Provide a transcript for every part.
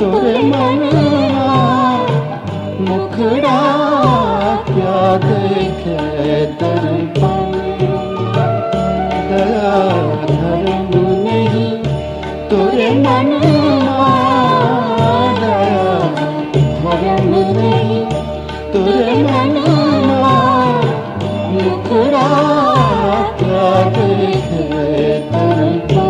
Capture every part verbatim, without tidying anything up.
तोरे मनवा मुखड़ा क्या देखे दर्पण। दया धर्म नहीं तोरे मनवा, दया धर्म नहीं तोरे मनवा मुखड़ा क्या देखे दर्पण।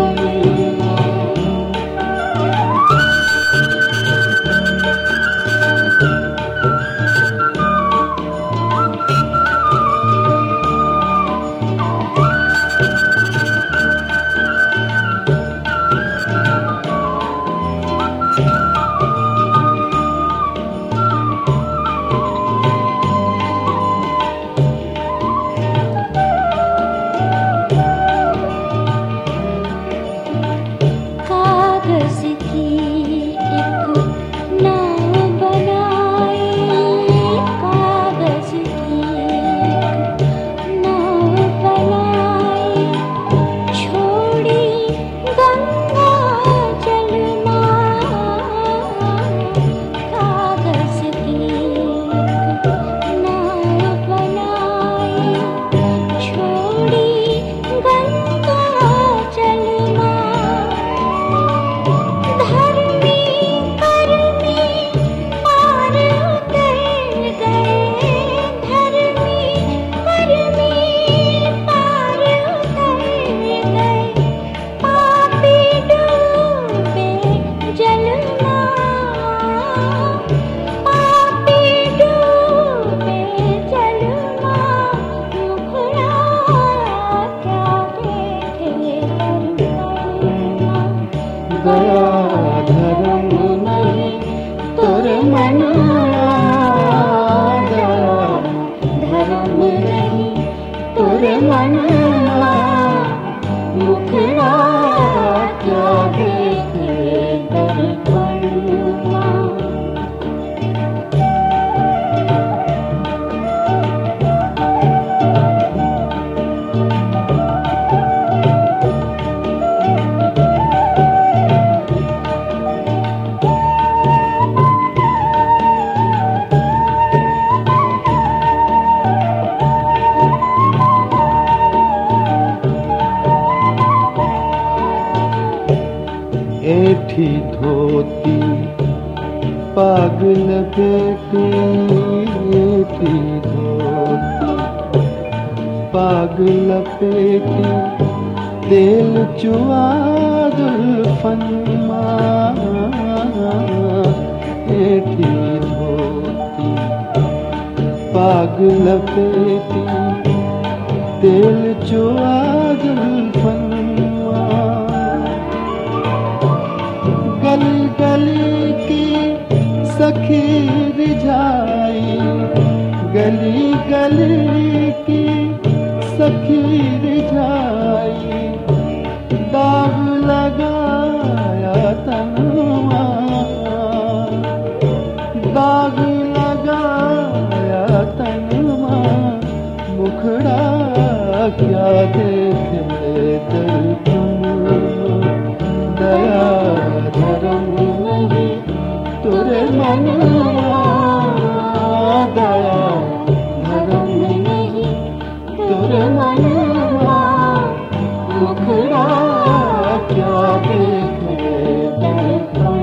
दया धर्म नहीं तोरे मनवा, दया धर्म नहीं तोरे मनवा मुखड़ा क्या देखे दर्पण। ऐठी धोती पागल बेटी, ऐठी धोती पागल बेटी तेल चुआ जुल्फन माँ। ऐठी धोती पागल बेटी तेल चुआ जुल्फन। गली गली की सखी रिझाई, गली गली की सखी रिझाई दाग लगाया तनवा, दाग लगाया तनवा मुखड़ा क्या देखे दर्पण। दया धर्म नहीं तोरे मनवा, दया धर्म नहीं तोरे मनवा मुखड़ा क्या देखे दर्पण।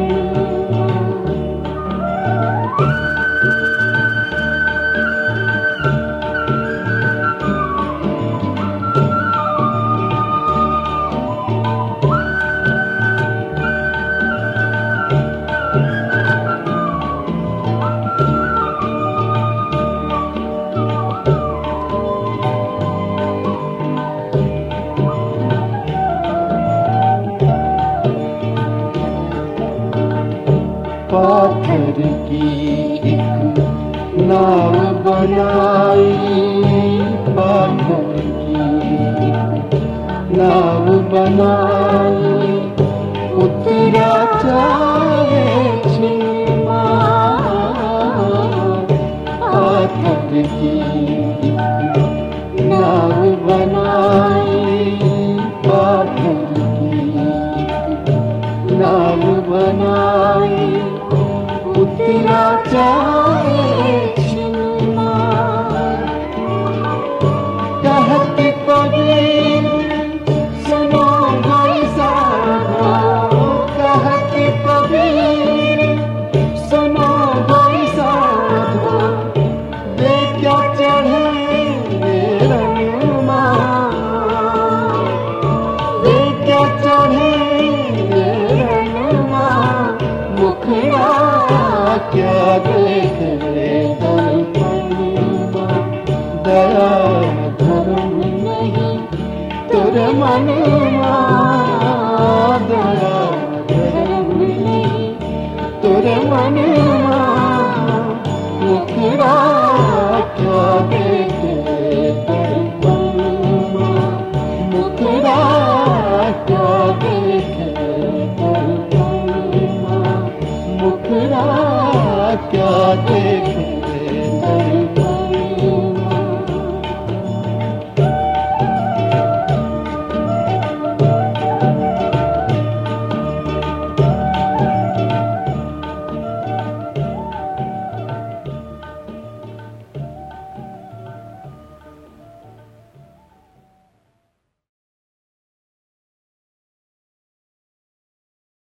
पाथर की एक नाव बनाई, पाथर की एक नाव बनाई उतरा चाहे छिमा। पाथर की एक नाव बनाई, पाथर की एक नाव बनाई तेरा चाहे छिनमा कहती कबीर सुनो भाई साधो कहती कबीर सुनो भाई साधो वे क्या चढ़े वे रनुमा वे क्या चढ़े वे रनुमा मुखड़ा क्या देख ले दर्पणमा दया धर्म नहीं तुर मनमा दया धर्म नहीं तुर मनमा मुखड़ा क्या देख ले दर्पणमा मुखड़ा क्या देख ले दर्पणमा मुखड़ा क्या दे